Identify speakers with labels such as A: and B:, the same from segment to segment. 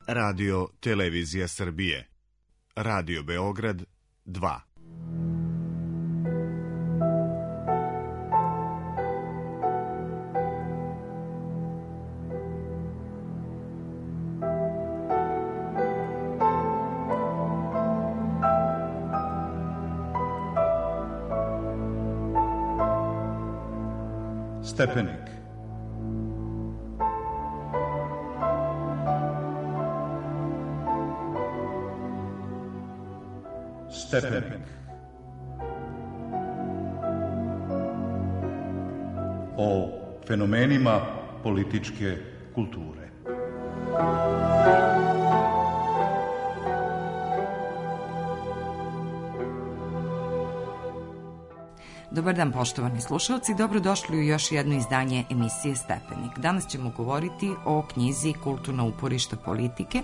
A: Radio Televizija Srbije. Radio Beograd 2.
B: Stepenik. Stepenik. O fenomenima političke kulture.
C: Dobar dan, poštovani slušalci, dobrodošli u još jedno izdanje emisije Stepenik. Danas ćemo govoriti o knjizi Kulturna uporišta politike.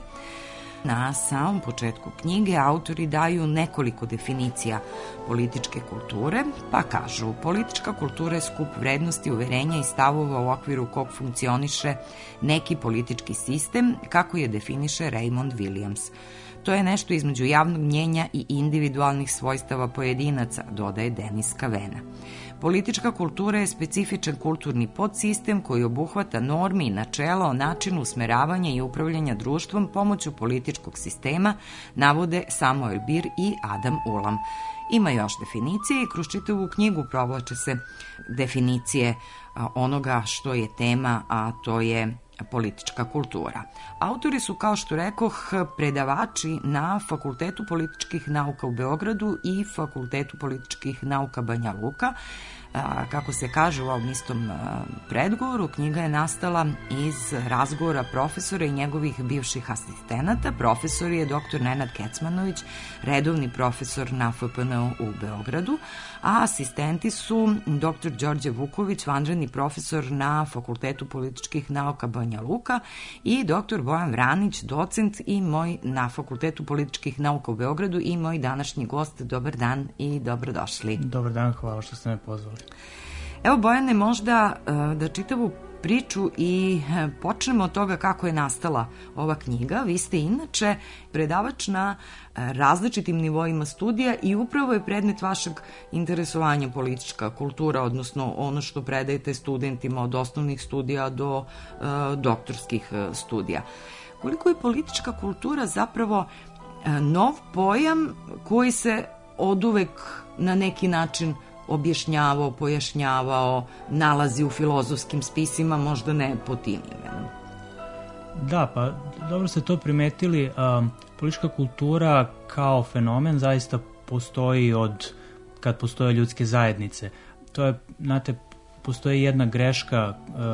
C: Na samom početku knjige autori daju nekoliko definicija političke kulture, pa kažu: politička kultura je skup vrednosti, uverenja i stavova u okviru kog funkcioniše neki politički sistem, kako je definiše Raymond Williams. To je nešto između javnog mnjenja i individualnih svojstava pojedinaca, dodaje Denis Kavena. Politička kultura je specifičan kulturni podsistem koji obuhvata norme i načela o načinu usmeravanja i upravljanja društvom pomoću političkog sistema, navode Samuel Bir i Adam Ulam. Ima još definicije i kroz čitavu knjigu provlače se definicije onoga što je tema, a to je politička kultura. Autori su, kao što rekoh, predavači na Fakultetu političkih nauka u Beogradu i Fakultetu političkih nauka Banja Luka. Kako se kaže u ovom istom predgovoru, knjiga je nastala iz razgovora profesora i njegovih bivših asistenata. Profesor je dr. Nenad Kecmanović, redovni profesor na FPN-u u Beogradu, a asistenti su dr. Đorđe Vuković, vanredni profesor na Fakultetu političkih nauka Banja Luka, i dr. Bojan Vranić, docent i moj na Fakultetu političkih nauka u Beogradu i moj današnji gost. Dobar dan i dobrodošli.
D: Dobar dan, hvala što ste me pozvali.
C: Evo, Bojane, možda da čitavu priču i počnemo od toga kako je nastala ova knjiga. Vi ste inače predavač na različitim nivoima studija i upravo je predmet vašeg interesovanja politička kultura, odnosno ono što predajete studentima od osnovnih studija do doktorskih studija. Koliko je politička kultura zapravo nov pojam koji se oduvek na neki način objašnjavao, pojašnjavao, nalazi u filozofskim spisima, možda ne po tim imenom?
D: Da, pa dobro ste to primetili. Politička kultura kao fenomen zaista postoji od kad postoje ljudske zajednice. To je, znate, postoji jedna greška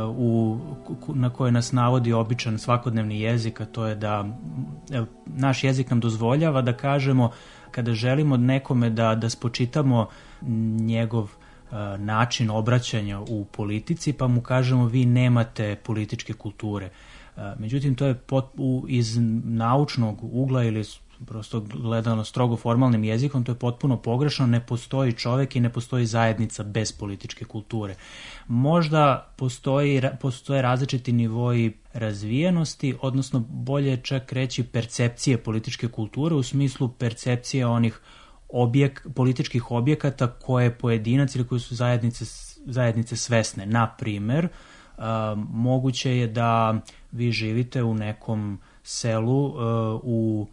D: na kojoj nas navodi običan svakodnevni jezik, a to je da naš jezik nam dozvoljava da kažemo, kada želimo nekome da spočitamo njegov način obraćanja u politici, pa mu kažemo vi nemate političke kulture. Međutim, to je iz naučnog ugla ili prosto gledano strogo formalnim jezikom, to je potpuno pogrešno. Ne postoji čovek i ne postoji zajednica bez političke kulture. Možda postoje različiti nivoji razvijenosti, odnosno bolje čak reći percepcije političke kulture, u smislu percepcije onih političkih objekata koje pojedinac ili koje su zajednice svesne. Na primer, moguće je da vi živite u nekom selu u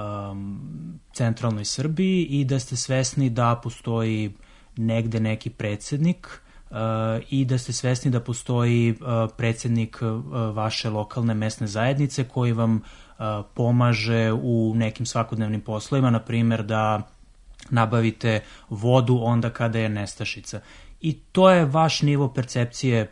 D: centralnoj Srbiji i da ste svesni da postoji negde neki predsednik i da ste svesni da postoji predsednik vaše lokalne mesne zajednice koji vam pomaže u nekim svakodnevnim poslovima, na primer da nabavite vodu onda kada je nestašica. I to je vaš nivo percepcije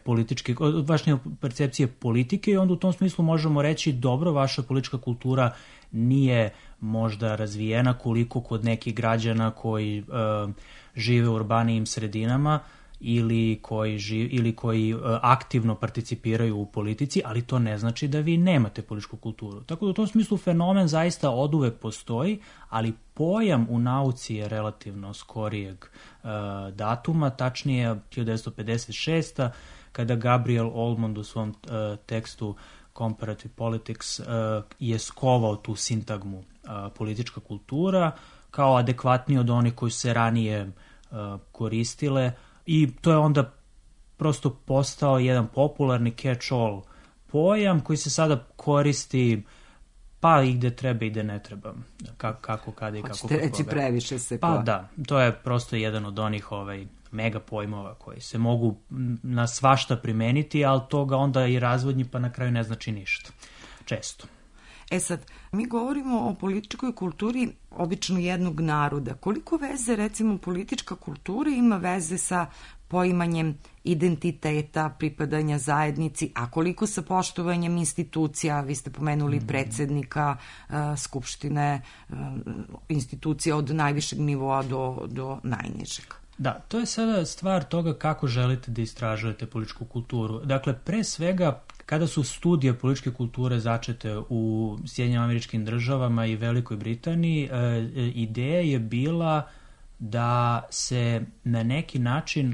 D: politike i onda u tom smislu možemo reći dobro, vaša politička kultura nije možda razvijena koliko kod nekih građana koji žive u urbanijim sredinama ili koji aktivno participiraju u politici, ali to ne znači da vi nemate političku kulturu. Tako da u tom smislu fenomen zaista oduvek postoji, ali pojam u nauci je relativno skorijeg datuma, tačnije 1956. kada Gabriel Oldman u svom tekstu comparative politics je skovao tu sintagmu politička kultura kao adekvatniji od onih koji su se ranije koristile i to je onda prosto postao jedan popularni catch-all pojam koji se sada koristi pa i gde treba i gde ne treba. Kako, kada i kako.
C: Hoćete reći previše se
D: pa da, to je prosto jedan od onih mega pojmova koji se mogu na svašta primeniti, ali toga onda i razvodnji pa na kraju ne znači ništa. Često.
C: Sad, mi govorimo o političkoj kulturi obično jednog naroda. Koliko veze, recimo, politička kultura ima veze sa poimanjem identiteta, pripadanja zajednici, a koliko sa poštovanjem institucija, vi ste pomenuli predsednika, skupštine, institucija od najvišeg nivoa do najnižeg?
D: Da, to je sada stvar toga kako želite da istražujete političku kulturu. Dakle, pre svega, kada su studije političke kulture začete u Sjedinjenim Američkim Državama i Velikoj Britaniji, ideja je bila da se na neki način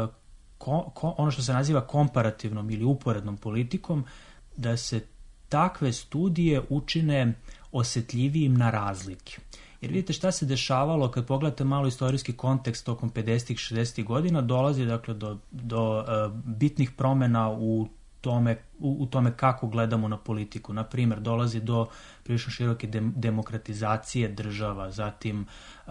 D: ono što se naziva komparativnom ili uporednom politikom, da se takve studije učine osetljivijim na razlike. Jer vidite šta se dešavalo kad pogledate malo istorijski kontekst tokom 50-ih, 60-ih godina, dolazi dakle do bitnih promena u tome kako gledamo na politiku. Na primjer, dolazi do prilično široke demokratizacije država, zatim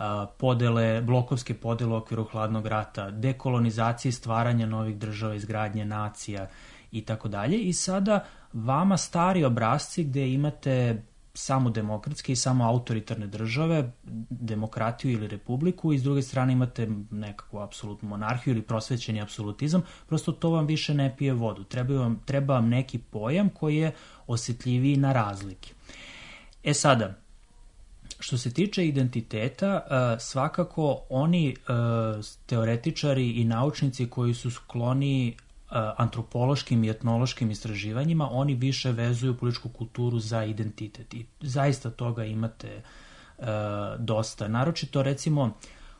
D: blokovske podele u okviru hladnog rata, dekolonizacije, stvaranja novih država, izgradnje nacija i tako dalje. I sada vama stari obrasci gde imate samo demokratske i samo autoritarne države, demokratiju ili republiku i s druge strane imate nekakvu apsolutnu monarhiju ili prosvećeni apsolutizam, prosto to vam više ne pije vodu. Treba vam neki pojam koji je osetljiviji na razlike. Sada, što se tiče identiteta, svakako oni teoretičari i naučnici koji su skloni antropološkim i etnološkim istraživanjima, oni više vezuju političku kulturu za identitet i zaista toga imate dosta. Naročito recimo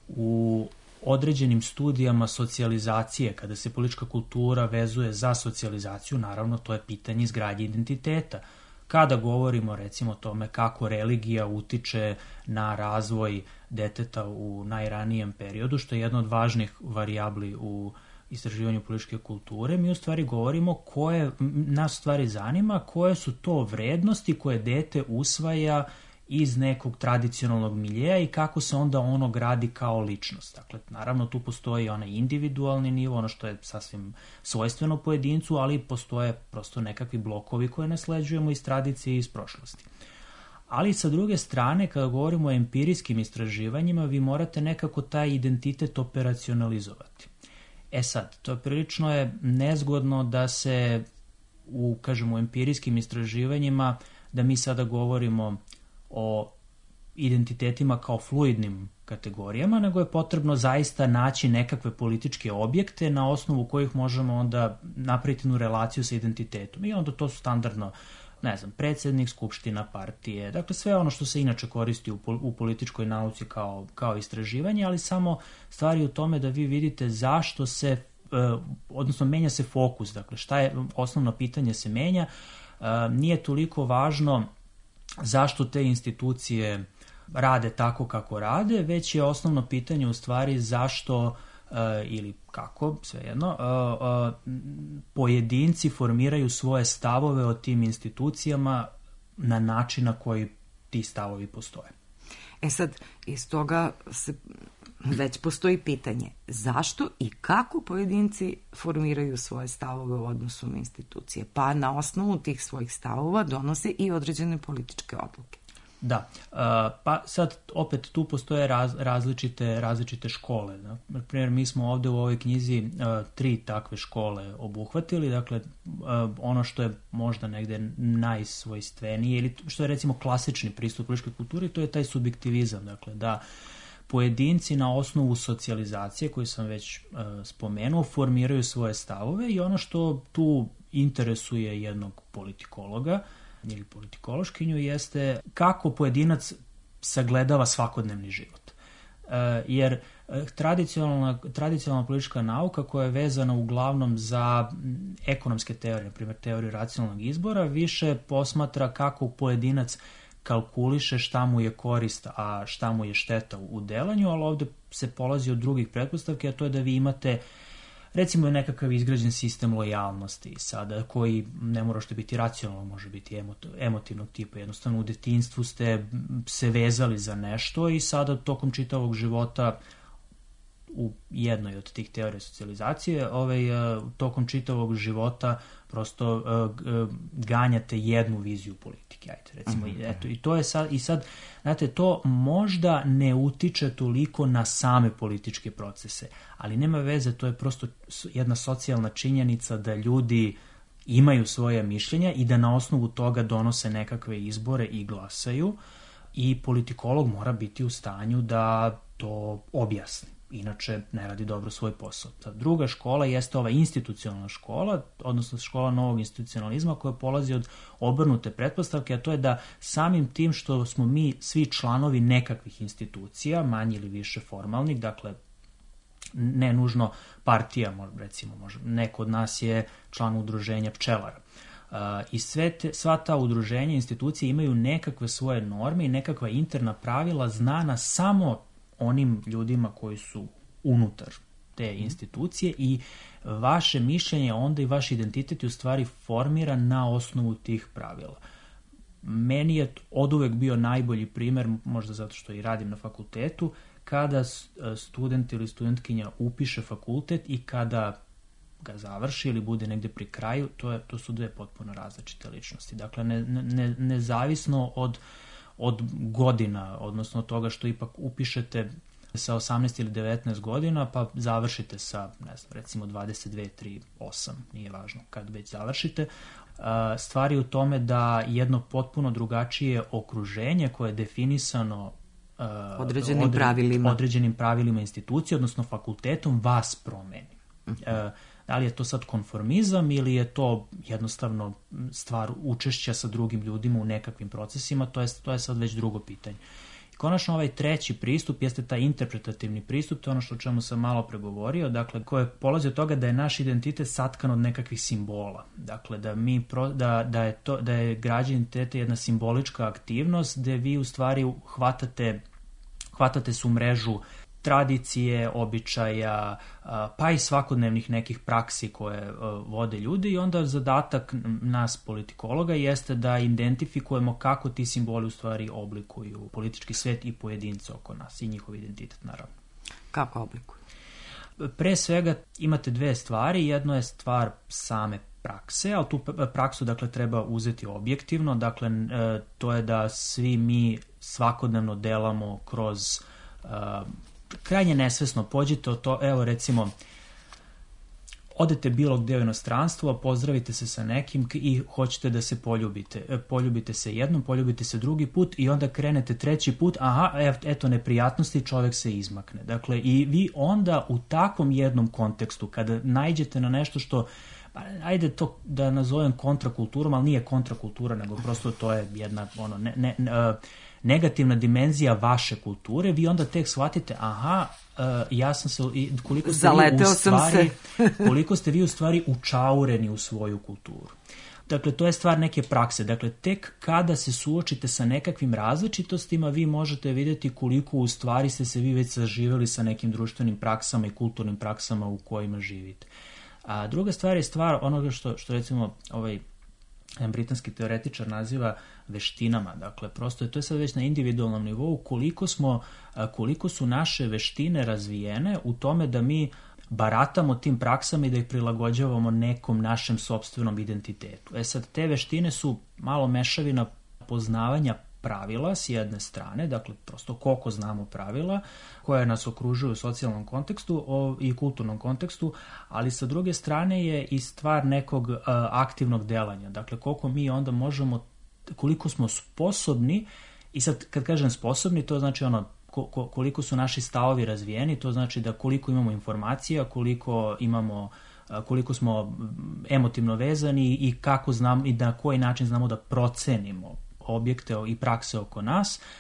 D: u određenim studijama socijalizacije, kada se politička kultura vezuje za socijalizaciju, naravno to je pitanje izgradnje identiteta. Kada govorimo recimo o tome kako religija utiče na razvoj deteta u najranijem periodu, što je jedna od važnih varijabli u istraživanju političke kulture, mi u stvari govorimo nas u stvari zanima koje su to vrednosti koje dete usvaja iz nekog tradicionalnog miljeja i kako se onda ono gradi kao ličnost. Dakle, naravno tu postoji onaj individualni nivo, ono što je sasvim svojstveno pojedincu, ali postoje prosto nekakvi blokovi koje nasleđujemo iz tradicije i iz prošlosti. Ali sa druge strane, kada govorimo o empirijskim istraživanjima, vi morate nekako taj identitet operacionalizovati. Sad, to prilično je nezgodno da se u empirijskim istraživanjima, da mi sada govorimo o identitetima kao fluidnim kategorijama, nego je potrebno zaista naći nekakve političke objekte na osnovu kojih možemo onda napraviti jednu relaciju sa identitetom. I onda to su standardno, predsjednik, skupština, partije, dakle sve ono što se inače koristi u političkoj nauci kao istraživanje, ali samo stvari u tome da vi vidite zašto se, odnosno menja se fokus, dakle šta je osnovno pitanje se menja, nije toliko važno zašto te institucije rade tako kako rade, već je osnovno pitanje u stvari zašto ili kako, svejedno, pojedinci formiraju svoje stavove o tim institucijama na način na koji ti stavovi postoje.
C: Sad, iz toga već postoji pitanje zašto i kako pojedinci formiraju svoje stavove u odnosu na institucije, pa na osnovu tih svojih stavova donose i određene političke odluke.
D: Da, pa sad opet tu postoje različite škole. Na primjer, mi smo ovde u ovoj knjizi 3 takve škole obuhvatili, dakle ono što je možda negde najsvojstvenije ili što je recimo klasični pristup političkoj kulturi, to je taj subjektivizam, dakle da pojedinci na osnovu socijalizacije koju sam već spomenuo formiraju svoje stavove i ono što tu interesuje jednog politikologa ili politikološkinju jeste kako pojedinac sagledava svakodnevni život. Jer tradicionalna politička nauka koja je vezana uglavnom za ekonomske teorije, na primjer teoriju racionalnog izbora, više posmatra kako pojedinac kalkuliše šta mu je korist, a šta mu je šteta u delanju, ali ovdje se polazi od drugih pretpostavki, a to je da vi imate recimo nekakav izgrađen sistem lojalnosti sada, koji ne mora što biti racionalno, može biti emotivnog tipa. Jednostavno u detinjstvu ste se vezali za nešto i sada tokom čitavog života u jednoj od tih teorija socijalizacije, tokom čitavog života prosto ganjate jednu viziju politike. Ajde, recimo, eto, i to je sad, znate, to možda ne utiče toliko na same političke procese, ali nema veze, to je prosto jedna socijalna činjenica da ljudi imaju svoje mišljenja i da na osnovu toga donose nekakve izbore i glasaju, i politikolog mora biti u stanju da to objasni. Inače ne radi dobro svoj posao. Ta druga škola jeste ova institucionalna škola, odnosno škola novog institucionalizma, koja polazi od obrnute pretpostavke, a to je da samim tim što smo mi svi članovi nekakvih institucija, manje ili više formalnih, dakle ne nužno partija, recimo neko od nas je član udruženja pčelara. I sva ta udruženja, institucije imaju nekakve svoje norme i nekakva interna pravila znana samo onim ljudima koji su unutar te institucije, i vaše mišljenje onda i vaš identitet je u stvari formiran na osnovu tih pravila. Meni je oduvek bio najbolji primjer, možda zato što i radim na fakultetu, kada student ili studentkinja upiše fakultet i kada ga završi ili bude negde pri kraju, to su dve potpuno različite ličnosti. Dakle, nezavisno od godina, odnosno od toga što ipak upišete sa 18 ili 19 godina, pa završite sa, ne znam, recimo 22, 3, 8, nije važno kad već završite. Stvar je u tome da jedno potpuno drugačije okruženje koje je definisano određenim pravilima institucije, odnosno fakultetom, vas promeni. Da li je to sad konformizam ili je to jednostavno stvar učešća sa drugim ljudima u nekakvim procesima, to je sad već drugo pitanje. I konačno ovaj treći pristup jeste taj interpretativni pristup, to je ono što o čemu sam malo pregovorio, dakle, koje polazi od toga da je naš identitet satkan od nekakvih simbola. Dakle, da je građenje identiteta jedna simbolička aktivnost gde vi u stvari hvatate se u mrežu tradicije, običaja, pa i svakodnevnih nekih praksi koje vode ljudi, i onda zadatak nas politikologa jeste da identifikujemo kako ti simboli u stvari oblikuju politički svet i pojedince oko nas i njihov identitet, naravno.
C: Kako oblikuju?
D: Pre svega imate dve stvari. Jedno je stvar same prakse, ali tu praksu dakle treba uzeti objektivno, dakle to je da svi mi svakodnevno delamo kroz krajnje nesvesno, pođite od to, evo recimo, odete bilo gde u inostranstvo, pozdravite se sa nekim i hoćete da se poljubite. Poljubite se jednom, poljubite se drugi put i onda krenete treći put, eto neprijatnosti, čovjek se izmakne. Dakle, i vi onda u takvom jednom kontekstu, kada naiđete na nešto što, ajde to da nazovem kontrakulturom, ali nije kontrakultura, nego prosto to je jedna negativna dimenzija vaše kulture, vi onda tek shvatite, ja sam se, koliko ste vi u stvari učaureni u svoju kulturu. Dakle, to je stvar neke prakse. Dakle, tek kada se suočite sa nekakvim različitostima, vi možete vidjeti koliko u stvari ste se vi već saživjeli sa nekim društvenim praksama i kulturnim praksama u kojima živite. A druga stvar je stvar onoga što recimo britanski teoretičar naziva veštinama. Dakle, prosto to je sad već na individualnom nivou koliko su naše veštine razvijene u tome da mi baratamo tim praksama i da ih prilagođavamo nekom našem sopstvenom identitetu. Sad, te veštine su malo mešavina poznavanja pravila s jedne strane, dakle prosto koliko znamo pravila koje nas okružuju u socijalnom kontekstu i kulturnom kontekstu, ali sa druge strane je i stvar nekog aktivnog delanja. Dakle, koliko mi onda možemo, koliko smo sposobni, i sad kad kažem sposobni, to znači koliko su naši stavovi razvijeni, to znači da koliko imamo informacija, koliko smo emotivno vezani i kako znamo i na koji način znamo da procenimo objekte i prakse oko nas,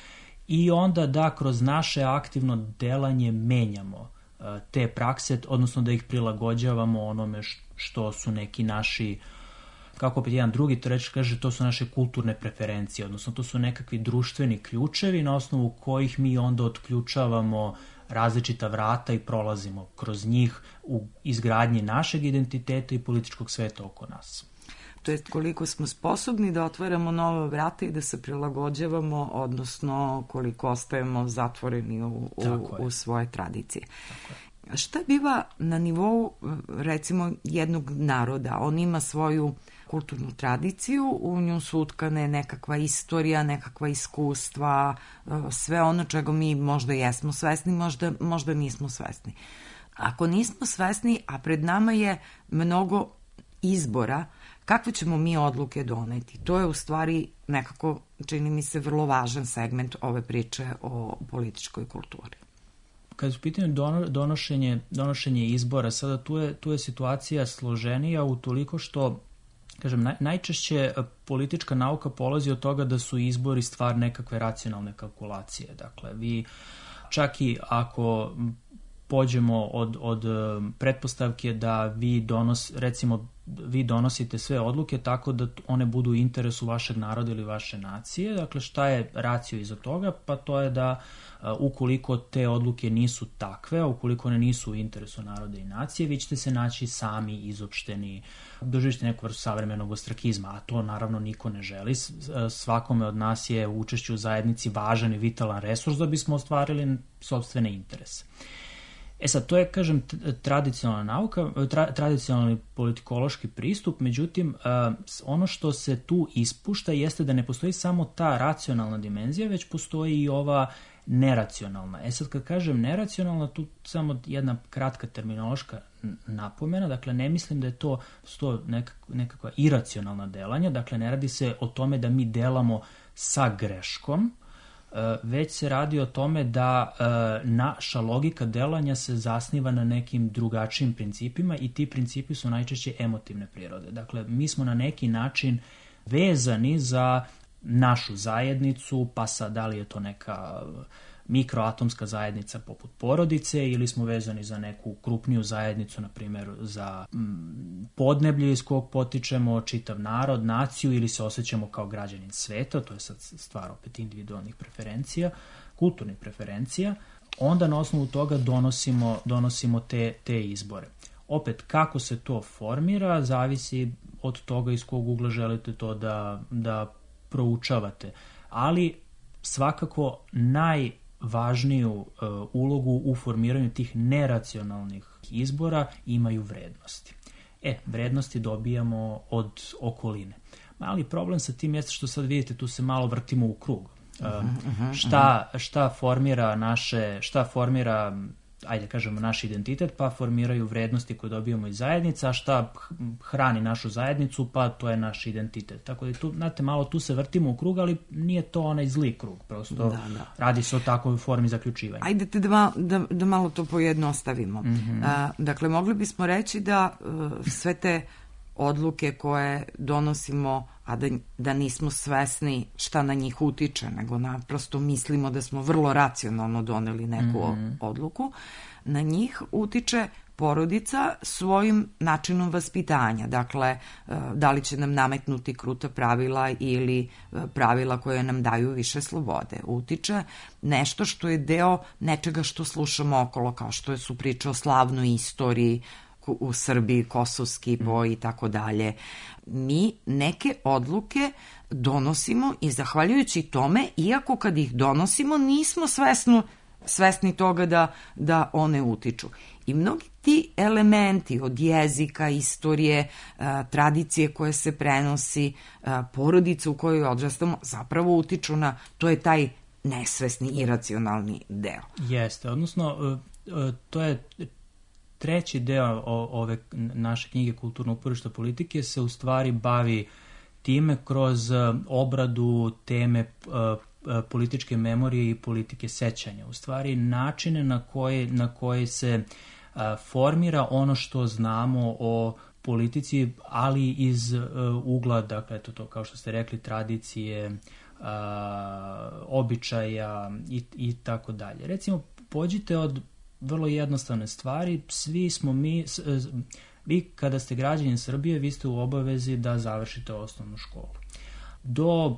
D: i onda da kroz naše aktivno delanje menjamo te prakse, odnosno da ih prilagođavamo onome što su neki naši, kako opet jedan drugi to reći, kaže, to su naše kulturne preferencije, odnosno to su nekakvi društveni ključevi na osnovu kojih mi onda otključavamo različita vrata i prolazimo kroz njih u izgradnji našeg identiteta i političkog sveta oko nas.
C: To jest koliko smo sposobni da otvaramo nova vrata i da se prilagođavamo, odnosno koliko ostajemo zatvoreni u svoje tradicije. Šta biva na nivou, recimo, jednog naroda? On ima svoju kulturnu tradiciju, u nju su utkane nekakva istorija, nekakva iskustva, sve ono čega mi možda jesmo svesni, možda nismo svesni. Ako nismo svesni, a pred nama je mnogo izbora, kakve ćemo mi odluke doneti? To je u stvari nekako, čini mi se, vrlo važan segment ove priče o političkoj kulturi.
D: Kad je u pitanju donošenje izbora, sada tu je situacija složenija utoliko što, kažem, najčešće politička nauka polazi od toga da su izbori stvar nekakve racionalne kalkulacije. Dakle, vi čak i ako pođemo od pretpostavke da vi donosite sve odluke tako da one budu u interesu vašeg naroda ili vaše nacije. Dakle, šta je racio iza toga? Pa to je da ukoliko te odluke nisu takve, ukoliko one nisu u interesu naroda i nacije, vi ćete se naći sami izopšteni, doživite neku vrstu savremenog ostrakizma, a to naravno niko ne želi. Svakome od nas je učešće u zajednici važan i vitalan resurs da bismo ostvarili sopstvene interese. Sad, to je, kažem, tradicionalna nauka, tradicionalni politikološki pristup, međutim, ono što se tu ispušta jeste da ne postoji samo ta racionalna dimenzija, već postoji i ova neracionalna. Sad, kad kažem neracionalna, tu samo jedna kratka terminološka napomena, dakle, ne mislim da je to nekakva iracionalna delanja, dakle, ne radi se o tome da mi delamo sa greškom, već se radi o tome da naša logika delanja se zasniva na nekim drugačijim principima i ti principi su najčešće emotivne prirode. Dakle, mi smo na neki način vezani za našu zajednicu, pa sad da li je to neka mikroatomska zajednica poput porodice ili smo vezani za neku krupniju zajednicu, na primjer za podneblje iz kog potičemo, čitav narod, naciju, ili se osjećamo kao građanin sveta, to je sad stvar opet individualnih preferencija, kulturnih preferencija, onda na osnovu toga donosimo te izbore. Opet, kako se to formira, zavisi od toga iz kog ugla želite to da proučavate, ali svakako najvažniju ulogu u formiranju tih neracionalnih izbora imaju vrednosti. Vrednosti dobijamo od okoline. Mali problem sa tim jeste što sad vidite, tu se malo vrtimo u krug. Šta formira ajde kažemo naš identitet, pa formiraju vrednosti koje dobijamo iz zajednica, a šta hrani našu zajednicu, pa to je naš identitet. Tako da tu, znate, malo tu se vrtimo u krug, ali nije to onaj zli krug, prosto radi se o takvoj formi zaključivanja.
C: Ajdete da malo to pojednostavimo. Dakle, mogli bismo reći da sve te odluke koje donosimo, a da nismo svesni šta na njih utiče, nego naprosto mislimo da smo vrlo racionalno doneli neku odluku, na njih utiče porodica svojim načinom vaspitanja. Dakle, da li će nam nametnuti kruta pravila ili pravila koje nam daju više slobode. Utiče nešto što je deo nečega što slušamo okolo, kao što su priče o slavnoj istoriji u Srbiji, kosovski boj i tako dalje. Mi neke odluke donosimo i zahvaljujući tome, iako kad ih donosimo, nismo svesni toga da one utiču. I mnogi ti elementi od jezika, istorije, tradicije koje se prenosi, porodice u kojoj odrastamo, zapravo utiču na, to je taj nesvesni, iracionalni deo.
D: Jeste, odnosno to je treći deo ove naše knjige Kulturno uporište politike se u stvari bavi time kroz obradu teme političke memorije i politike sećanja. U stvari načine na koje se formira ono što znamo o politici, ali iz ugla, dakle, to kao što ste rekli, tradicije, običaja i tako dalje. Recimo, pođite od vrlo jednostavne stvari. Svi smo vi kada ste građanin Srbije, vi ste u obavezi da završite osnovnu školu. Do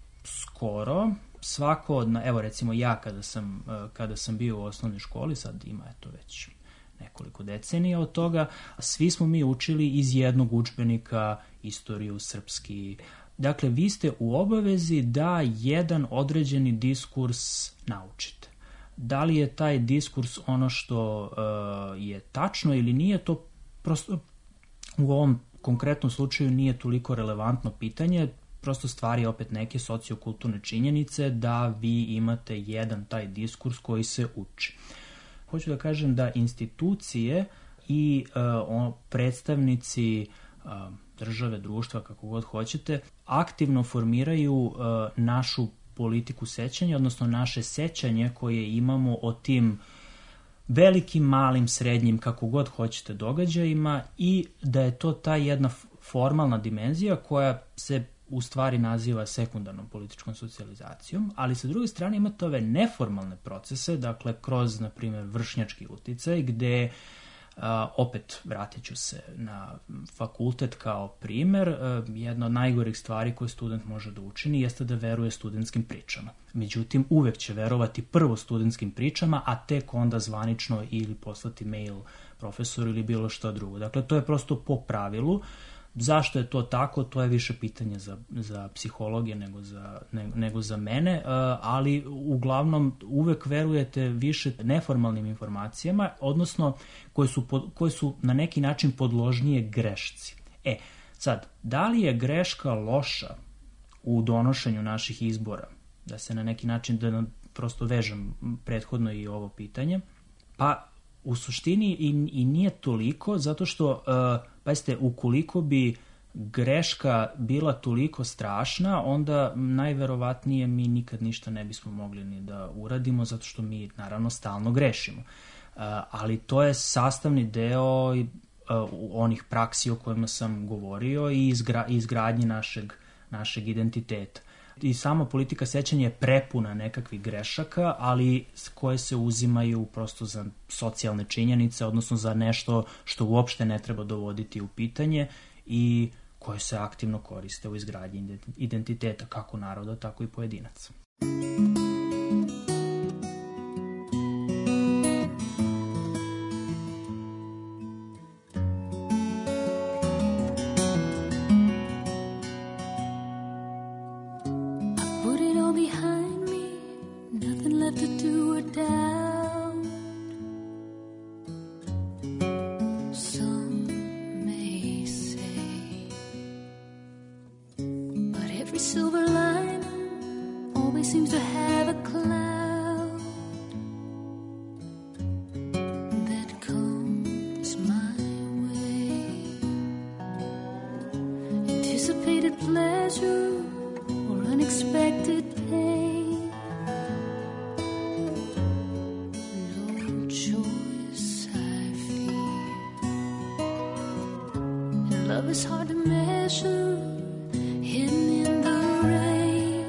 D: skoro svako, evo recimo ja kada sam bio u osnovnoj školi, sad ima eto već nekoliko decenija od toga, svi smo mi učili iz jednog udžbenika istoriju, srpski. Dakle, vi ste u obavezi da jedan određeni diskurs naučite. Da li je taj diskurs ono što je tačno ili nije, to prosto u ovom konkretnom slučaju nije toliko relevantno pitanje, prosto stvari opet neke sociokulturne činjenice da vi imate jedan taj diskurs koji se uči. Hoću da kažem da institucije i predstavnici države, društva, kako god hoćete, aktivno formiraju našu politiku sećanja, odnosno naše sećanje koje imamo o tim velikim, malim, srednjim, kako god hoćete događajima, i da je to ta jedna formalna dimenzija koja se u stvari naziva sekundarnom političkom socijalizacijom, ali sa druge strane imate ove neformalne procese, dakle kroz, na primjer, vršnjački uticaj, gde opet vratit ću se na fakultet kao primer. Jedna od najgorih stvari koje student može da učini jeste da veruje studentskim pričama. Međutim, uvek će verovati prvo studentskim pričama, a tek onda zvanično ili poslati mail profesoru ili bilo što drugo. Dakle, to je prosto po pravilu. Zašto je to tako, to je više pitanje za psihologe nego za mene, ali uglavnom uvek verujete više neformalnim informacijama, odnosno koje su na neki način podložnije grešci. Sad, da li je greška loša u donošenju naših izbora? Da se na neki način, da prosto vežem prethodno i ovo pitanje, pa u suštini i nije toliko, zato što, pazite, ukoliko bi greška bila toliko strašna, onda najverovatnije mi nikad ništa ne bismo mogli ni da uradimo, zato što mi naravno stalno grešimo. Ali to je sastavni deo onih praksi o kojima sam govorio i izgradnje našeg identiteta. I sama politika sećanja je prepuna nekakvih grešaka, ali koje se uzimaju prosto za socijalne činjenice, odnosno za nešto što uopšte ne treba dovoditi u pitanje i koje se aktivno koriste u izgradnji identiteta kako naroda, tako i pojedinaca.
E: Love is hard to measure, hidden in the rain.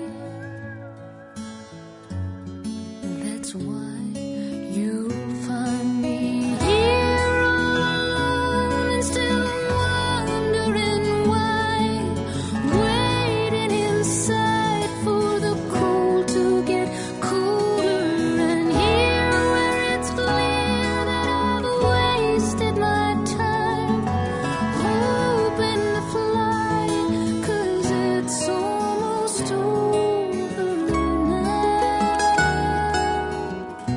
E: That's why you'll find me here all alone and still wondering why. Waiting inside for the cold to get colder, and here where it's clear that I've wasted my time. Hoping to fly, 'cause it's almost over now.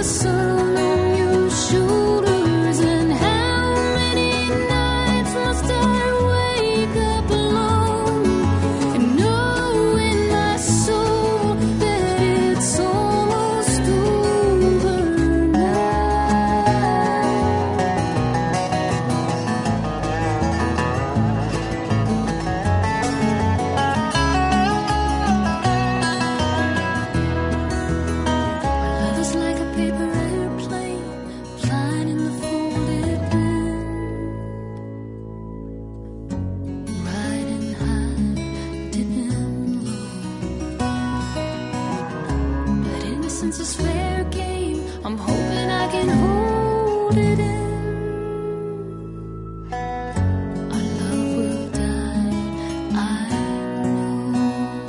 E: sun on your shoulders, and how many nights must I wake up alone and know in my soul that it's almost over now. Love is like a paper airplane flying in the folded wind, riding high, dipping low. But innocence is fair game. I'm hoping I can hold it in. Our love will die, I know.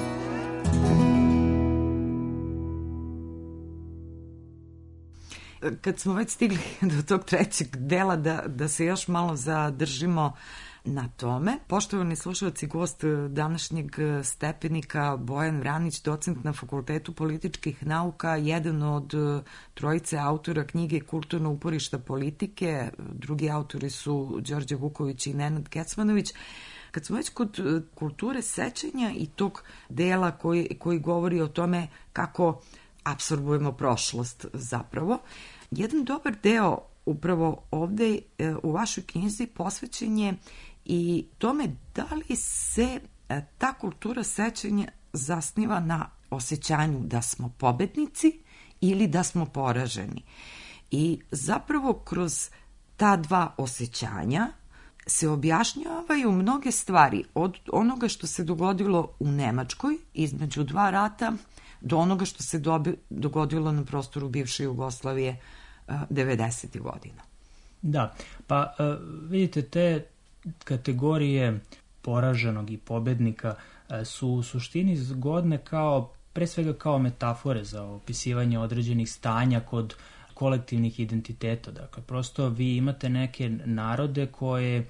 C: Kad smo već stigli do tog trećeg dela, da se još malo zadržimo na tome. Poštovani slušalci, gost današnjeg stepenika Bojan Vranić, docent na Fakultetu političkih nauka, jedan od trojice autora knjige Kulturno uporište politike. Drugi autori su Đorđe Vuković i Nenad Kecmanović. Kad smo već kod kulture sećanja i tog dela koji govori o tome kako apsorbujemo prošlost zapravo, jedan dobar deo upravo ovde u vašoj knjizi posvećen je i tome da li se ta kultura sećanja zasniva na osjećanju da smo pobednici ili da smo poraženi. I zapravo kroz ta dva osjećanja se objašnjavaju mnoge stvari, od onoga što se dogodilo u Nemačkoj između dva rata do onoga što se dogodilo na prostoru bivše Jugoslavije 90. godina.
D: Da, pa vidite, te kategorije poraženog i pobednika su u suštini zgodne pre svega kao metafore za opisivanje određenih stanja kod kolektivnih identiteta. Dakle, prosto vi imate neke narode koje,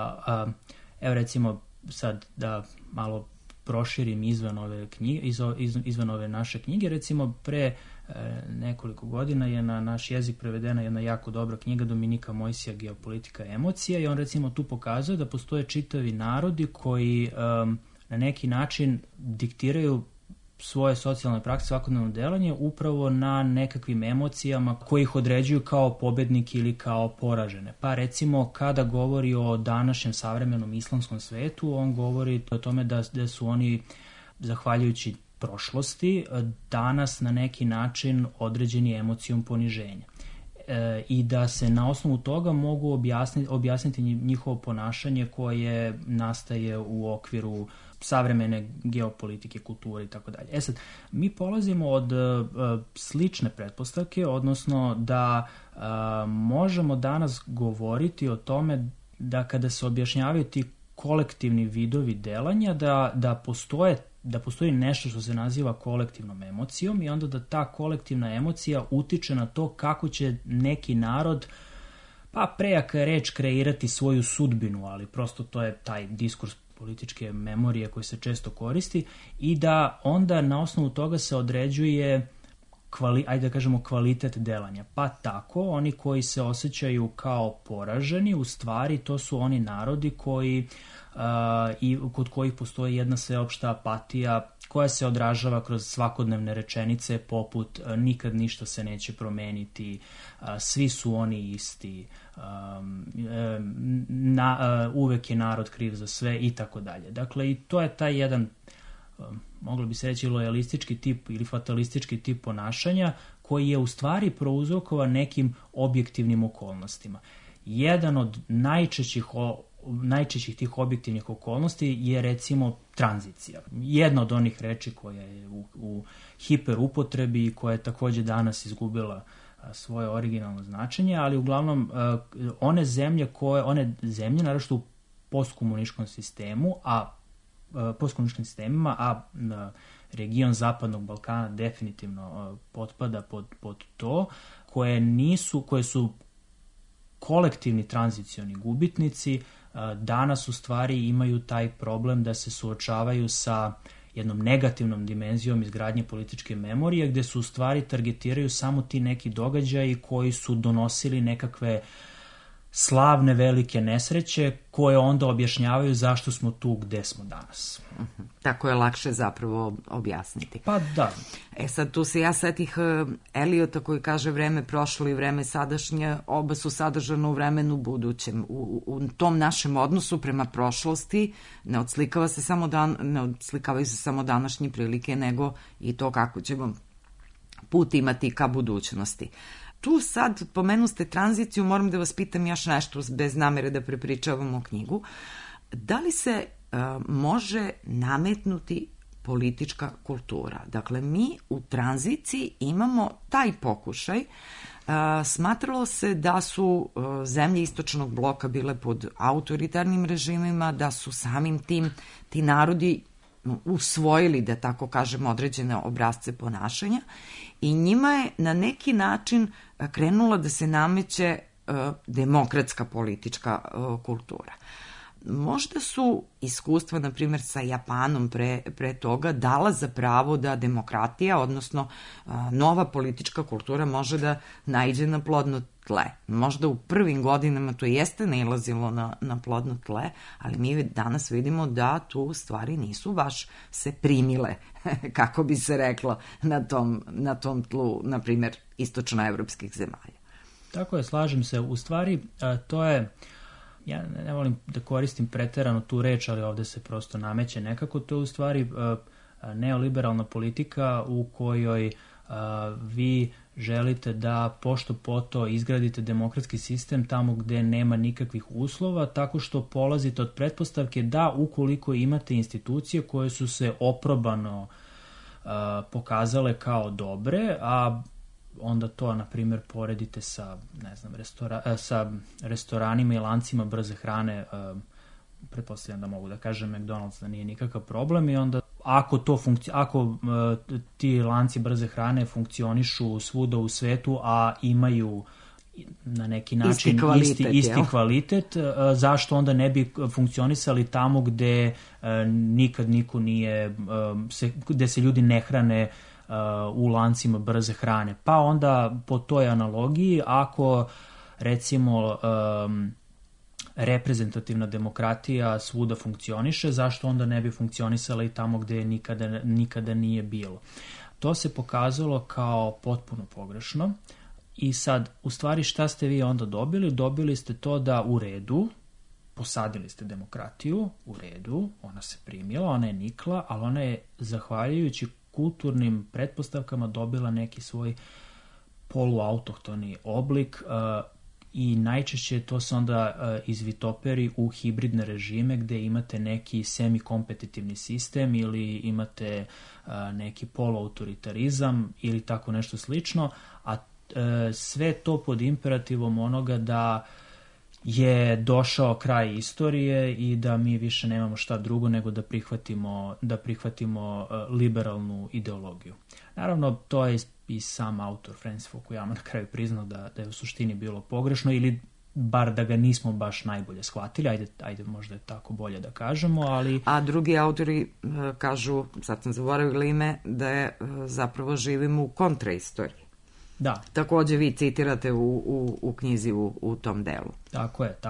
D: evo recimo sad da malo proširim izvan ove naše knjige, recimo pre nekoliko godina je na naš jezik prevedena jedna jako dobra knjiga Dominika Mojsija Geopolitika emocija i on recimo tu pokazuje da postoje čitavi narodi koji na neki način diktiraju svoje socijalne prakse, svakodnevno delanje upravo na nekakvim emocijama koji ih određuju kao pobednike ili kao poražene. Pa recimo kada govori o današnjem savremenom islamskom svetu, on govori o tome da su oni, zahvaljujući prošlosti, danas na neki način određeni emocijom poniženja. I da se na osnovu toga mogu objasniti njihovo ponašanje koje nastaje u okviru savremene geopolitike, kulture i tako dalje. E sad, mi polazimo od slične pretpostavke, odnosno da možemo danas govoriti o tome da kada se objašnjavaju ti kolektivni vidovi delanja, da postoji nešto što se naziva kolektivnom emocijom i onda da ta kolektivna emocija utiče na to kako će neki narod, pa prejaka je reč, kreirati svoju sudbinu, ali prosto to je taj diskurs političke memorije koji se često koristi i da onda na osnovu toga se određuje kvalitet delanja. Pa tako, oni koji se osjećaju kao poraženi, u stvari to su oni narodi i kod kojih postoji jedna sveopšta apatija koja se odražava kroz svakodnevne rečenice poput nikad ništa se neće promeniti, svi su oni isti, uvek je narod kriv za sve i tako dalje. Dakle, i to je taj jedan, moglo bi se reći, lojalistički tip ili fatalistički tip ponašanja koji je u stvari prouzrokovan nekim objektivnim okolnostima. Jedan od najčešćih tih objektivnih okolnosti je recimo tranzicija. Jedna od onih reči koja je u hiperupotrebi i koja je takođe danas izgubila svoje originalno značenje, ali uglavnom one zemlje naravno u postkomunističkom sistemu, postkomunističkim sistemima, a region Zapadnog Balkana definitivno potpada pod to, koje su kolektivni tranzicioni gubitnici, danas u stvari imaju taj problem da se suočavaju sa jednom negativnom dimenzijom izgradnje političke memorije, gde su u stvari targetiraju samo ti neki događaji koji su donosili nekakve slavne velike nesreće koje onda objašnjavaju zašto smo tu gde smo danas.
C: Tako je lakše zapravo objasniti.
D: Pa da.
C: Sad tu se ja setih Eliota koji kaže vreme prošlo i vreme sadašnje, oba su sadržana u vremenu budućem. U tom našem odnosu prema prošlosti ne odslikavaju se samo današnje prilike, nego i to kako ćemo put imati ka budućnosti. Tu sad pomenuste tranziciju, moram da vas pitam još nešto bez namere da prepričavamo knjigu. Da li se može nametnuti politička kultura? Dakle, mi u tranziciji imamo taj pokušaj. Smatralo se da su zemlje istočnog bloka bile pod autoritarnim režimima, da su samim tim ti narodi usvojili, da tako kažem, određene obrasce ponašanja i njima je na neki način krenula da se nameće demokratska politička kultura. Možda su iskustva, na primjer, sa Japanom pre toga dala za pravo da demokratija, odnosno nova politička kultura može da naiđe na plodno tle. Možda u prvim godinama to jeste nailazilo na plodno tle, ali mi danas vidimo da tu stvari nisu baš se primile, kako bi se reklo, na tom tlu, na primjer, istočnoevropskih zemalja.
D: Tako je, slažem se. U stvari, to je... Ja ne volim da koristim preterano tu reč, ali ovde se prosto nameće nekako. To je u stvari neoliberalna politika u kojoj vi želite da pošto poto izgradite demokratski sistem tamo gde nema nikakvih uslova, tako što polazite od pretpostavke da ukoliko imate institucije koje su se oprobano pokazale kao dobre, a onda to, na primjer, poredite sa, ne znam, sa restoranima i lancima brze hrane, pretpostavljam da mogu da kažem McDonald's da nije nikakav problem, i onda ako ti lanci brze hrane funkcionišu svuda u svetu, a imaju na neki način isti kvalitet, zašto onda ne bi funkcionisali tamo gde nikad niko nije, gde se ljudi ne hrane u lancima brze hrane. Pa onda po toj analogiji, ako recimo reprezentativna demokratija svuda funkcioniše, zašto onda ne bi funkcionisala i tamo gde nikada nije bilo. To se pokazalo kao potpuno pogrešno i sad, u stvari, šta ste vi onda dobili? Dobili ste to da u redu, posadili ste demokratiju, u redu, ona se primila, ona je nikla, ali ona je, zahvaljujući kulturnim pretpostavkama, dobila neki svoj poluautohtoni oblik i najčešće to se onda izvitoperi u hibridne režime gde imate neki semi-kompetitivni sistem ili imate neki poluautoritarizam ili tako nešto slično, a sve to pod imperativom onoga da je došao kraj istorije i da mi više nemamo šta drugo nego da prihvatimo liberalnu ideologiju. Naravno, to je i sam autor Francis Fukuyama na kraju priznao da je u suštini bilo pogrešno, ili bar da ga nismo baš najbolje shvatili, ajde možda je tako bolje da kažemo, ali... A drugi autori kažu, sad sam zaboravila ime, da je zapravo živimo u kontraistoriji. Da. Takođe vi citirate u knjizi u tom delu. Tako je.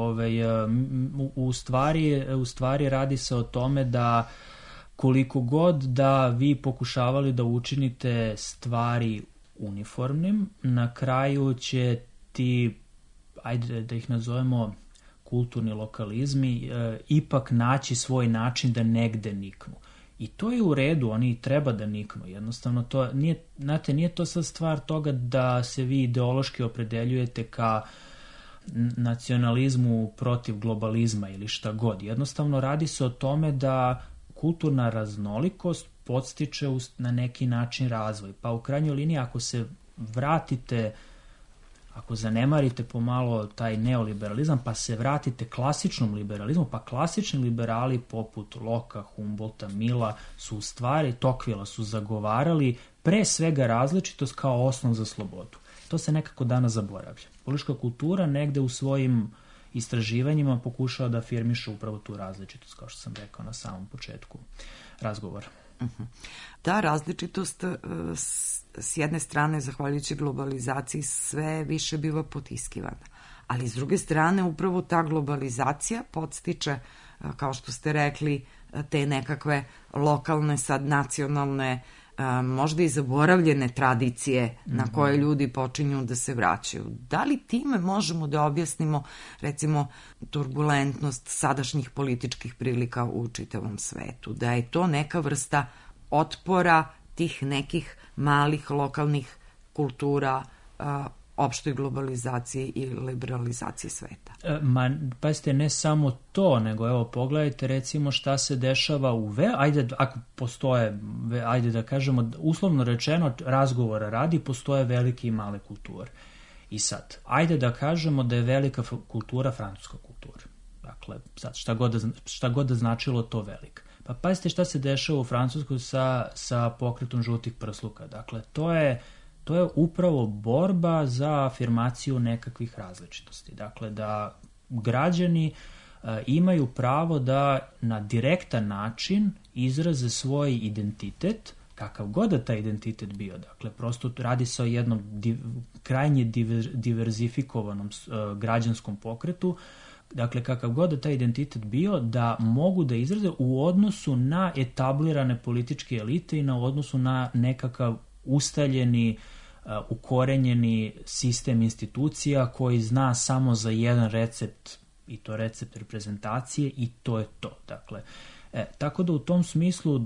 D: U stvari radi se o tome da koliko god da vi pokušavali da učinite stvari uniformnim, na kraju će ti, ajde da ih nazovemo kulturni lokalizmi, ipak naći svoj način da negde niknu. I to je u redu, oni treba da niknu. Jednostavno, to nije, znate, nije to sad stvar toga da se vi ideološki opredeljujete ka nacionalizmu protiv globalizma ili šta god. Jednostavno, radi se o tome da kulturna raznolikost podstiče na neki način razvoj. Pa u krajnjoj liniji, ako se vratite, ako zanemarite pomalo taj neoliberalizam, pa se vratite klasičnom liberalizmu, pa klasični liberali poput Locke, Humboldta, Milla su u stvari, Tocqueville su zagovarali pre svega različitost kao osnov za slobodu. To se nekako danas zaboravlja. Politička kultura negde u svojim istraživanjima pokušava da afirmiše upravo tu različitost, kao što sam rekao na samom početku razgovora.
C: Ta različitost s jedne strane, zahvaljujući globalizaciji, sve više biva potiskivana. Ali s druge strane, upravo ta globalizacija podstiče, kao što ste rekli, te nekakve lokalne, sad nacionalne, možda i zaboravljene tradicije na koje ljudi počinju da se vraćaju. Da li time možemo da objasnimo, recimo, turbulentnost sadašnjih političkih prilika u čitavom svetu? Da je to neka vrsta otpora tih nekih malih lokalnih kultura opštoj globalizaciji i liberalizaciji sveta?
D: Pazite, ne samo to, nego evo pogledajte recimo šta se dešava ajde, ako postoje, ajde da kažemo, uslovno rečeno, razgovora radi, postoje velike i male kulture. I sad, ajde da kažemo da je velika kultura francuska kultura. Dakle, sad, šta god da značilo to velika. Pa pazite šta se dešava u Francuskoj sa pokretom žutih prsluka. Dakle, to je upravo borba za afirmaciju nekakvih različitosti. Dakle, da građani imaju pravo da na direktan način izraze svoj identitet, kakav god da taj identitet bio. Dakle, prosto radi se o jednom krajnje diverzifikovanom građanskom pokretu. Dakle, kakav god da taj identitet bio, da mogu da izraze u odnosu na etablirane političke elite i na odnosu na nekakav ustaljeni, ukorenjeni sistem institucija koji zna samo za jedan recept, i to recept reprezentacije, i to je to. Dakle, tako da u tom smislu,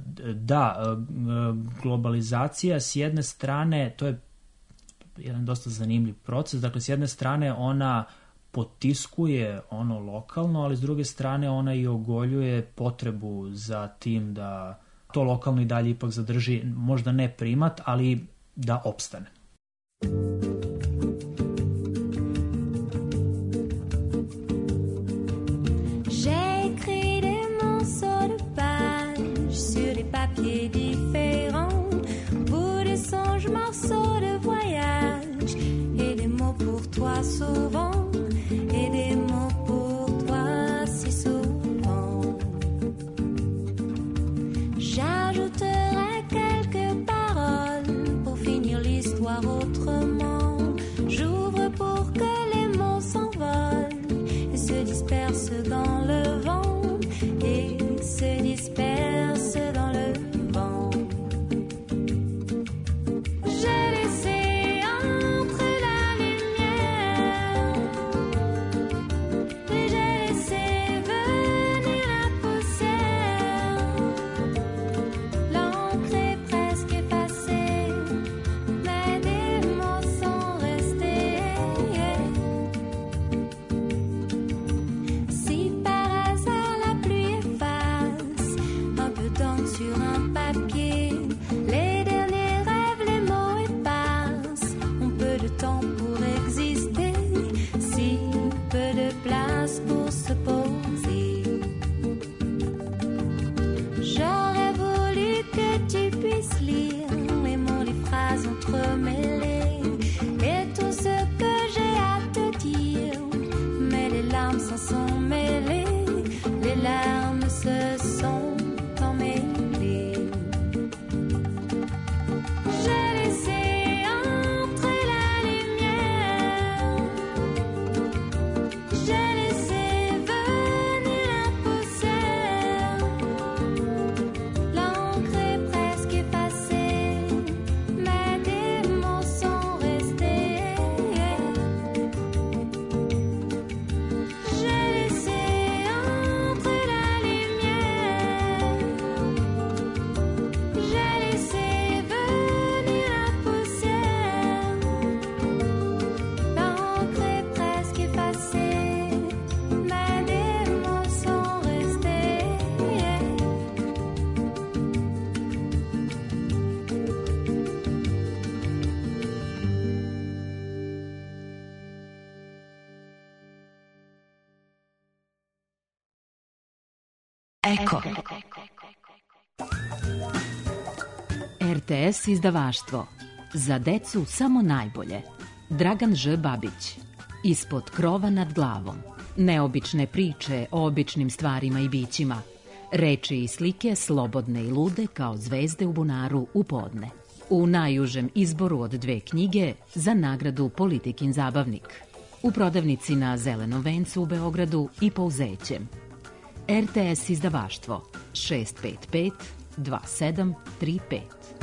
D: da, globalizacija s jedne strane, to je jedan dosta zanimljiv proces, dakle s jedne strane ona potiskuje ono lokalno, ali s druge strane ona i ogoljuje potrebu za tim da to lokalno i dalje ipak zadrži, možda ne primat, ali da opstane.
E: J'ai écrit des morceaux de pages sur des papiers différents, bouts de songes, morceaux de voyage, et des mots pour toi souvent, et des mots pour toi si souvent. J'ajouterai quelques paroles pour finir l'histoire autrement. J'ouvre pour que les mots s'envolent et se dispersent dans le vent, et se dispersent dans le vent. J'ai laissé entrer la lumière, et j'ai laissé venir la poussière. L'encre est presque effacée, mais des mots sont restés. Si par hasard la pluie efface un peu d'encre sur un papier, les derniers rêves, les mots éparses ont peu de temps pour exister, si peu de place pour se poser. J'aurais voulu que tu puisses lire les mots, les phrases entremêlées et tout ce que j'ai à te dire, mais les larmes s'en sont mêlées, les larmes se sont emmêlées. J'ai laissé entrer la lumière, j'ai laissé venir la poussière. L'encre est presque effacée, mais des mots sont restés. J'ai laissé entrer la lumière, j'ai laissé venir la poussière. L'encre est presque effacée, mais des mots sont restés.
F: Eko. RTS izdavaštvo. Za decu samo najbolje. Dragan Ž. Babić. Ispod krova nad glavom. Neobične priče o običnim stvarima i bićima. Reči i slike slobodne i lude kao zvezde u bunaru u podne. U najužem izboru od 2 knjige za nagradu Politikin zabavnik. U prodavnici na Zelenom vencu u Beogradu i Pouzećem. RTS izdavaštvo 655 2735.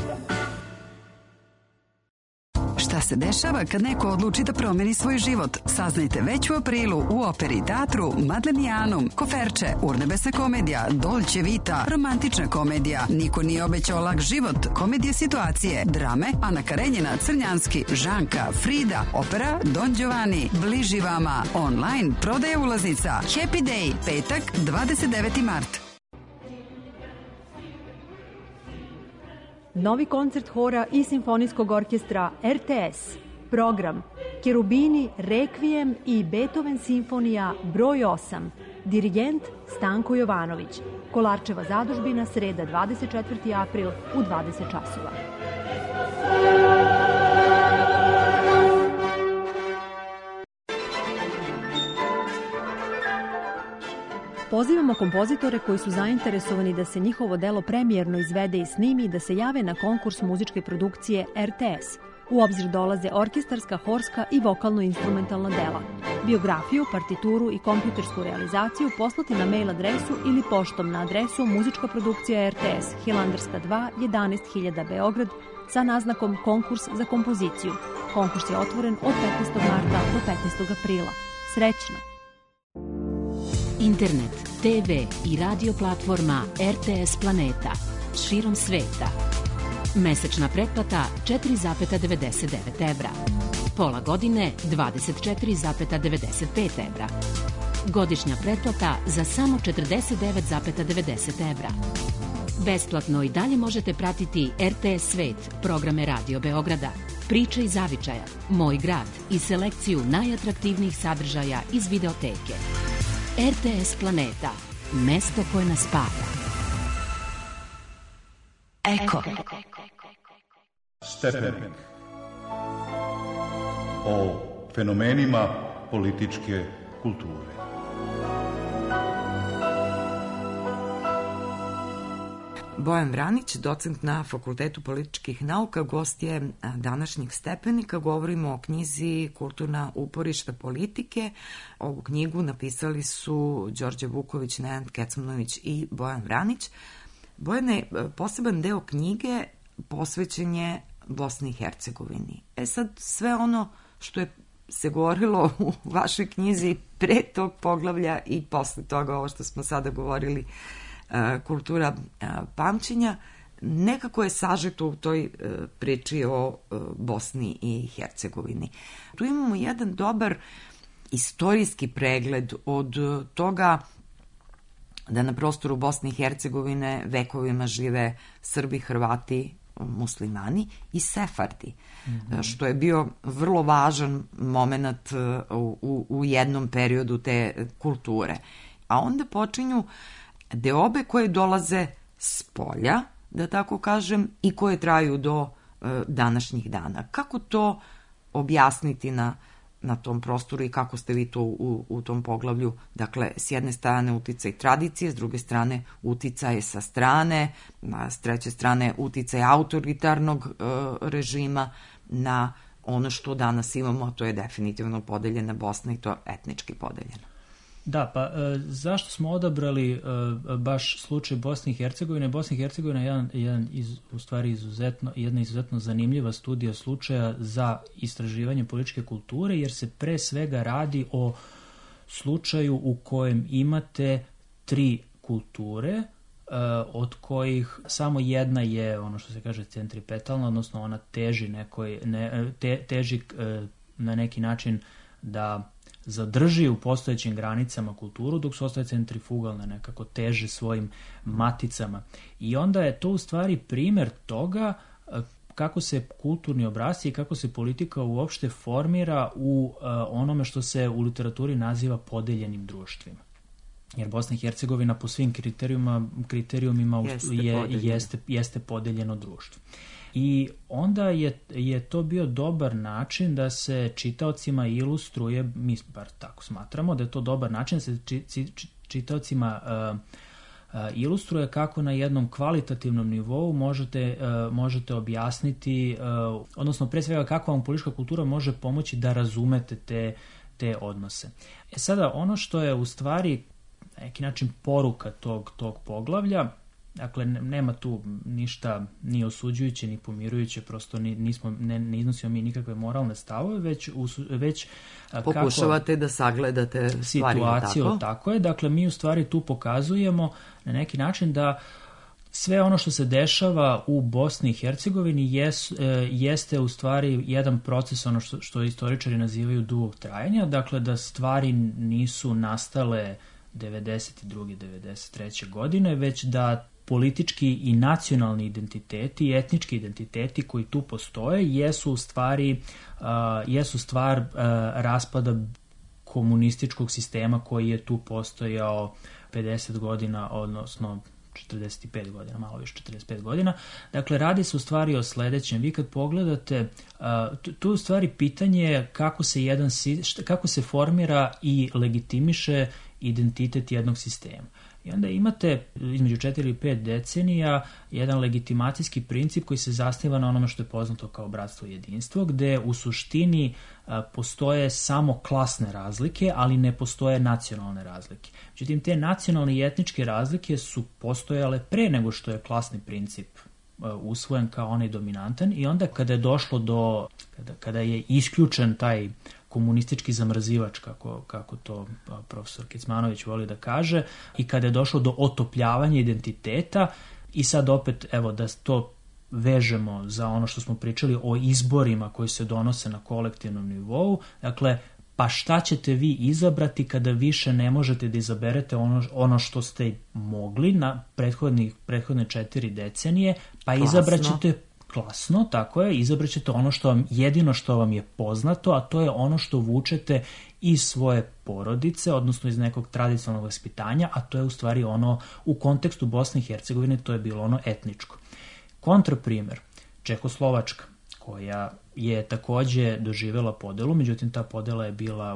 G: Šta se dešava kad neko odluči da promeni svoj život? Saznajte već u aprilu u Operi teatru Madlenijanum, Koferče, Urnebesna komedija, Dolce Vita, romantična komedija, Niko nije obećao lak život, komedije situacije, drame, Ana Karenjina, Crnjanski, Žanka, Frida, opera Don Giovanni, bliži vama, online, prodaja ulaznica, Happy Day, petak, 29. mart.
H: Novi koncert hora i simfonijskog orkestra RTS. Program Kerubini, Rekvijem i Beethoven simfonija broj 8. Dirigent Stanko Jovanović. Kolarčeva zadužbina, sreda 24. april u 20 časova. Pozivamo kompozitore koji su zainteresovani da se njihovo delo premijerno izvede i snimi da se jave na konkurs muzičke produkcije RTS. U obzir dolaze orkestarska, horska i vokalno-instrumentalna dela. Biografiju, partituru i kompjutersku realizaciju poslati na mail adresu ili poštom na adresu Muzička produkcija RTS, Hilandarska 2, 11.000 Beograd, sa naznakom Konkurs za kompoziciju. Konkurs je otvoren od 15. marta do 15. aprila. Srećno!
F: Internet, TV i radio platforma RTS Planeta širom sveta. Mesečna pretplata 4,99 evra. Pola godine 24,95 evra. Godišnja pretplata za samo 49,90 evra. Besplatno i dalje možete pratiti RTS Svet, programe Radio Beograda, Priče iz zavičaja, Moj grad i selekciju najatraktivnijih sadržaja iz videoteke. RTS Planeta, mesto koje nas spaja. Eko.
B: Stepenik. O fenomenima političke kulture.
C: Bojan Vranić, docent na Fakultetu političkih nauka, gost je današnjeg Stepenika. Govorimo o knjizi Kulturna uporišta politike. Ovu knjigu napisali su Đorđe Vuković, Nenad Kecmanović i Bojan Vranić. Bojane, poseban deo knjige posvećen je Bosni i Hercegovini. Sad, sve ono što je se govorilo u vašoj knjizi pre tog poglavlja i posle toga, ovo što smo sada govorili, kultura pamćenja, nekako je sažeto u toj priči o Bosni i Hercegovini. Tu imamo jedan dobar istorijski pregled od toga da na prostoru Bosne i Hercegovine vekovima žive Srbi, Hrvati, muslimani i Sefardi, što je bio vrlo važan moment u jednom periodu te kulture. A onda počinju deobe koje dolaze s polja, da tako kažem, i koje traju do današnjih dana. Kako to objasniti na tom prostoru i kako ste vi to u tom poglavlju? Dakle, s jedne strane uticaj tradicije, s druge strane uticaj sa strane, s treće strane uticaj autoritarnog režima na ono što danas imamo, a to je definitivno podeljena Bosna i to etnički podeljena.
D: Da, pa zašto smo odabrali baš slučaj Bosne i Hercegovine? Bosna i Hercegovina je jedna izuzetno zanimljiva studija slučaja za istraživanje političke kulture, jer se pre svega radi o slučaju u kojem imate 3 kulture, od kojih samo jedna je, ono što se kaže, centripetalna, odnosno ona teži na neki način da zadrži u postojećim granicama kulturu, dok su ostaje centrifugalne, nekako teže svojim maticama. I onda je to u stvari primer toga kako se kulturni obrasci i kako se politika uopšte formira u onome što se u literaturi naziva podeljenim društvima. Jer Bosna i Hercegovina po svim kriterijumima jeste podeljeno društvo. I onda je to bio dobar način da se čitaocima ilustruje, mi bar tako smatramo, da je to dobar način da se čitaocima ilustruje kako na jednom kvalitativnom nivou možete objasniti, odnosno pre svega kako vam politička kultura može pomoći da razumete te odnose. Sada, ono što je u stvari na neki način poruka tog poglavlja, dakle, nema tu ništa ni osuđujuće, ni pomirujuće, prosto ne iznosimo mi nikakve moralne stavove, već
C: pokušavate da sagledate
D: situaciju, tako je. Dakle, mi u stvari tu pokazujemo na neki način da sve ono što se dešava u Bosni i Hercegovini jeste u stvari jedan proces, ono što istoričari nazivaju dugog trajanja, dakle da stvari nisu nastale 92. 93. godine, već da politički i nacionalni identiteti, etnički identiteti koji tu postoje jesu stvar raspada komunističkog sistema koji je tu postojao 50 godina, odnosno 45 godina, malo više 45 godina. Dakle, radi se u stvari o sledećem. Vi kad pogledate, tu u stvari pitanje je kako se formira i legitimiše identitet jednog sistema. I onda imate između 4 i 5 decenija jedan legitimacijski princip koji se zasniva na onome što je poznato kao bratstvo i jedinstvo, gde u suštini postoje samo klasne razlike, ali ne postoje nacionalne razlike. Međutim, te nacionalne i etničke razlike su postojale pre nego što je klasni princip usvojen kao onaj dominantan, i onda kada je došlo kada je isključen taj komunistički zamrzivač, kako to profesor Kecmanović voli da kaže, i kada je došlo do otopljavanja identiteta, i sad opet, evo, da to vežemo za ono što smo pričali o izborima koji se donose na kolektivnom nivou, dakle, pa šta ćete vi izabrati kada više ne možete da izaberete ono što ste mogli na prethodne 4 decenije, pa izabraćete klasno, tako je, izabraćete ono jedino što vam je poznato, a to je ono što vučete iz svoje porodice, odnosno iz nekog tradicionalnog vaspitanja, a to je u stvari ono, u kontekstu Bosne i Hercegovine, to je bilo ono etničko. Kontraprimer, Čehoslovačka, koja je takođe doživela podelu, međutim ta podela je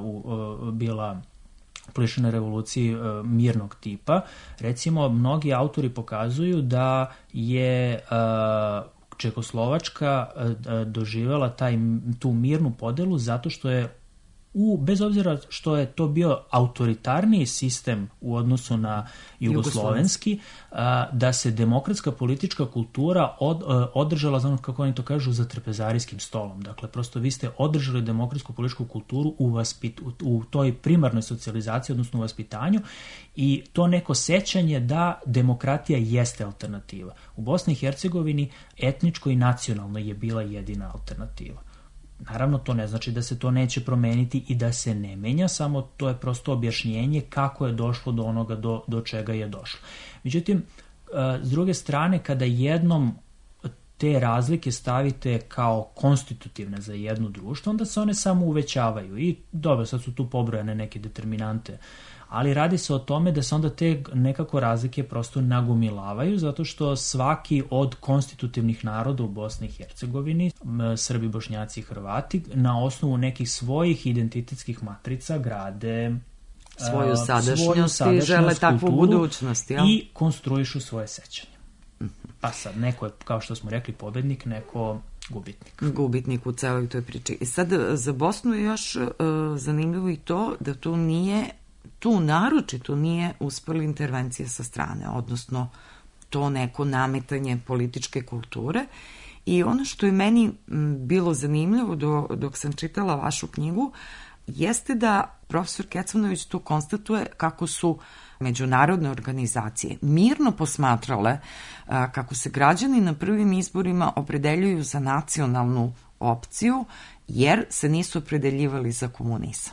D: bila plišene revoluciji mirnog tipa. Recimo, mnogi autori pokazuju da je Čehoslovačka doživela tu mirnu podelu zato što je bez obzira što je to bio autoritarniji sistem u odnosu na jugoslovenski, da se demokratska politička kultura održala, znam kako oni to kažu, za trpezarijskim stolom. Dakle, prosto vi ste održali demokratsku političku kulturu u toj primarnoj socijalizaciji, odnosno u vaspitanju, i to neko sećanje da demokratija jeste alternativa. U Bosni i Hercegovini etničko i nacionalno je bila jedina alternativa. Naravno, to ne znači da se to neće promeniti i da se ne menja, samo to je prosto objašnjenje kako je došlo do onoga do čega je došlo. Međutim, s druge strane, kada jednom te razlike stavite kao konstitutivne za jedno društvo, onda se one samo uvećavaju. I dobro, sad su tu pobrojane neke determinante, ali radi se o tome da se onda te nekako razlike prosto nagomilavaju, zato što svaki od konstitutivnih naroda u Bosni i Hercegovini, Srbi, Bošnjaci i Hrvati, na osnovu nekih svojih identitetskih matrica grade
C: svoju sadašnjost i žele takvu budućnost. Ja?
D: I konstruišu svoje sećanje. Pa sad, neko je, kao što smo rekli, pobednik, neko gubitnik.
C: Gubitnik u celoj toj priči. I sad, za Bosnu je još zanimljivo i to da tu naročito nije uspela intervencija sa strane, odnosno to neko nametanje političke kulture. I ono što je meni bilo zanimljivo dok sam čitala vašu knjigu, jeste da profesor Kecmanović tu konstatuje kako su međunarodne organizacije mirno posmatrale kako se građani na prvim izborima opredeljuju za nacionalnu opciju, jer se nisu opredeljivali za komunizam.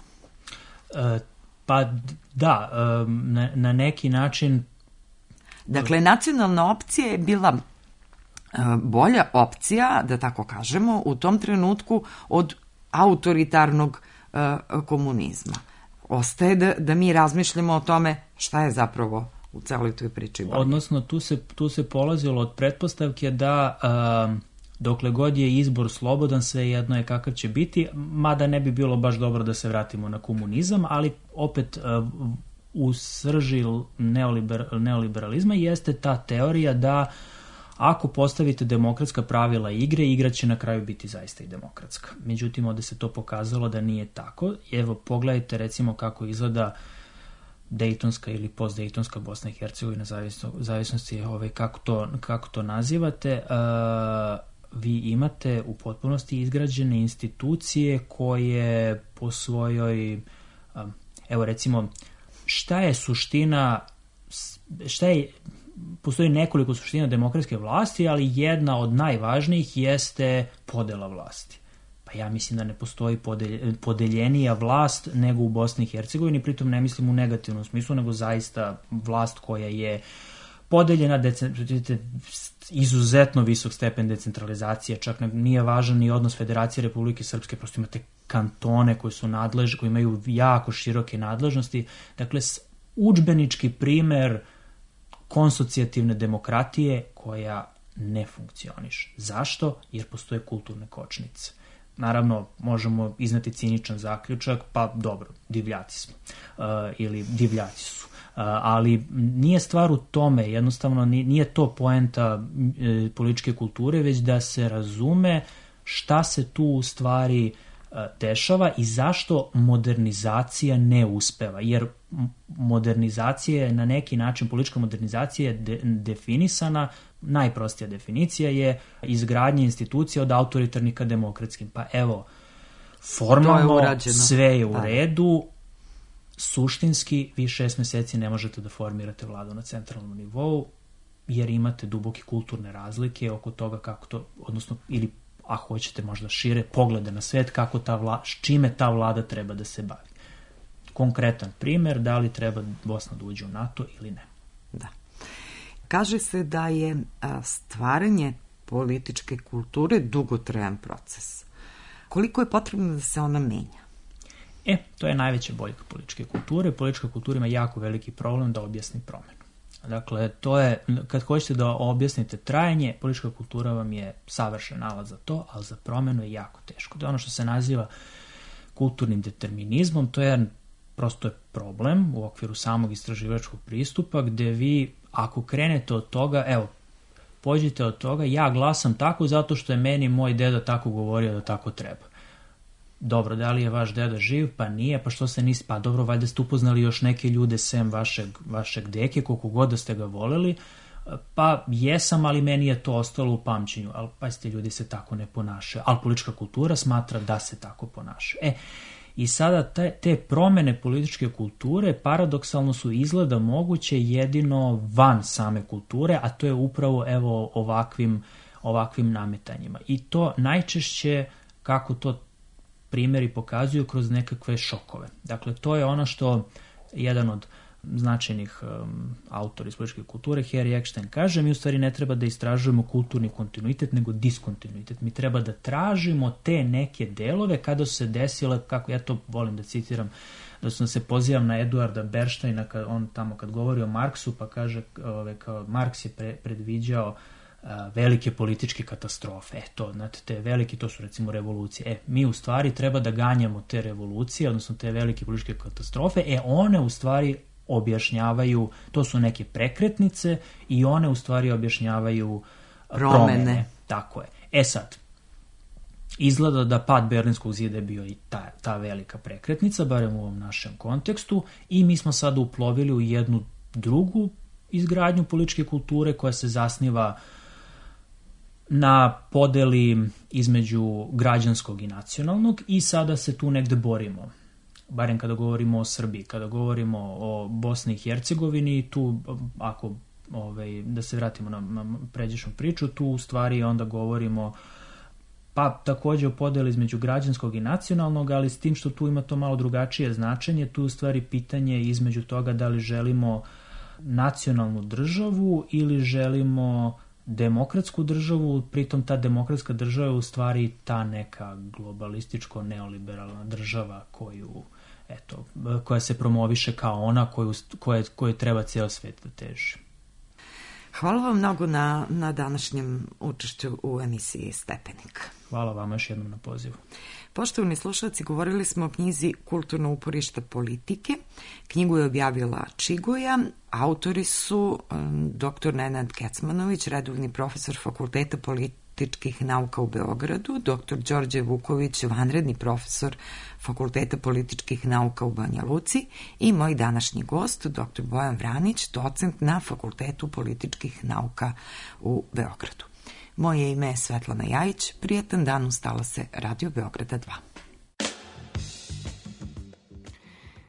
D: Pa da, na neki način...
C: Dakle, nacionalna opcija je bila bolja opcija, da tako kažemo, u tom trenutku od autoritarnog komunizma. Ostaje da mi razmišljamo o tome šta je zapravo u celoj toj priči bolje.
D: Odnosno, tu se polazilo od pretpostavke da dokle god je izbor slobodan, sve jedno je kakav će biti, mada ne bi bilo baš dobro da se vratimo na komunizam, ali opet u srži neoliberalizma jeste ta teorija da ako postavite demokratska pravila igre, igra će na kraju biti zaista i demokratska. Međutim, ovde se to pokazalo da nije tako. Evo, pogledajte recimo kako izgleda Dejtonska ili postdejtonska Bosna i Hercegovina, zavisnosti kako to nazivate. Vi imate u potpunosti izgrađene institucije koje po svojoj, evo recimo, postoji nekoliko suština demokratske vlasti, ali jedna od najvažnijih jeste podela vlasti. Pa ja mislim da ne postoji podeljenija vlast nego u Bosni i Hercegovini, pritom ne mislim u negativnom smislu, nego zaista vlast koja je podeljena, izuzetno visok stepen decentralizacije, čak nije važan ni odnos Federacije Republike Srpske, prosto imate kantone koji su nadležni, koji imaju jako široke nadležnosti. Dakle, udžbenički primer konsocijativne demokratije koja ne funkcioniše. Zašto? Jer postoje kulturne kočnice. Naravno, možemo izneti ciničan zaključak, pa dobro, divljaci smo, ili divljaci su. Ali nije stvar u tome, jednostavno nije to poenta političke kulture, već da se razume šta se tu u stvari dešava i zašto modernizacija ne uspeva. Jer modernizacija je na neki način, politička modernizacija je definisana, najprostija definicija je izgradnja institucija od autoritarnih ka demokratskim. Pa evo, formalno sve je u redu, suštinski vi 6 meseci ne možete da formirate vladu na centralnom nivou, jer imate duboke kulturne razlike oko toga kako to, odnosno, ili ako hoćete možda šire poglede na svet, kako čime ta vlada treba da se bavi. Konkretan primer, da li treba Bosna da uđe u NATO ili ne.
C: Da. Kaže se da je stvaranje političke kulture dugotrajan proces. Koliko je potrebno da se ona menja?
D: To je najveća boljka političke kulture. Politička kultura ima jako veliki problem da objasni promenu. Dakle, to je, kad hoćete da objasnite trajanje, politička kultura vam je savršen alat za to, ali za promenu je jako teško. To je ono što se naziva kulturnim determinizmom, to je prosto je problem u okviru samog istraživačkog pristupa, gde vi, ako krenete od toga, pođite od toga, ja glasam tako zato što je meni moj deda tako govorio da tako treba. Dobro, da li je vaš deda živ? Pa nije, pa što se nisi, pa dobro, valjda ste upoznali još neke ljude sem vašeg deke, koliko god da ste ga voleli, pa jesam, ali meni je to ostalo u pamćenju, ali pazite, ljudi se tako ne ponašaju, ali politička kultura smatra da se tako ponašaju. I sada te promene političke kulture paradoksalno su izgleda moguće jedino van same kulture, a to je upravo ovakvim nametanjima. I to najčešće, kako to primjeri pokazuju, kroz nekakve šokove. Dakle, to je ono što jedan od značajnih autora iz političke kulture, Harry Eckstein, kaže, mi u stvari ne treba da istražujemo kulturni kontinuitet, nego diskontinuitet. Mi treba da tražimo te neke delove kada su se desile, kako ja to volim da citiram, da se pozivam na Eduarda Bernsteina, on tamo kad govori o Marksu, pa kaže, kao Marks je predviđao velike političke katastrofe. Znate, te velike, to su recimo revolucije. Mi u stvari treba da ganjamo te revolucije, odnosno te velike političke katastrofe, one u stvari objašnjavaju, to su neke prekretnice i one u stvari objašnjavaju promene. Tako je. Sad, izgleda da pad Berlinskog zida je bio i ta velika prekretnica, barem u ovom našem kontekstu, i mi smo sada uplovili u jednu drugu izgradnju političke kulture koja se zasniva na podeli između građanskog i nacionalnog, i sada se tu negde borimo. Barem kada govorimo o Srbiji, kada govorimo o Bosni i Hercegovini, tu, ako da se vratimo na pređašnju priču, tu u stvari onda govorimo pa takođe o podeli između građanskog i nacionalnog, ali s tim što tu ima to malo drugačije značenje, tu u stvari pitanje između toga da li želimo nacionalnu državu ili želimo demokratsku državu, pritom ta demokratska država je u stvari ta neka globalističko-neoliberalna država koja se promoviše kao ona koju treba ceo svet da teži.
C: Hvala vam mnogo na današnjem učešću u emisiji Stepenik.
D: Hvala vama još jednom na pozivu.
C: Poštovani slušalci, govorili smo o knjizi Kulturno uporište politike. Knjigu je objavila Čigoja. Autori su dr. Nenad Kecmanović, redovni profesor Fakulteta političkih nauka u Beogradu, dr. Đorđe Vuković, vanredni profesor Fakulteta političkih nauka u Banja Luci i moj današnji gost, dr. Bojan Vranić, docent na Fakultetu političkih nauka u Beogradu. Moje ime je Svetlana Jajić. Prijetan dan, ustala se Radio Beograda 2.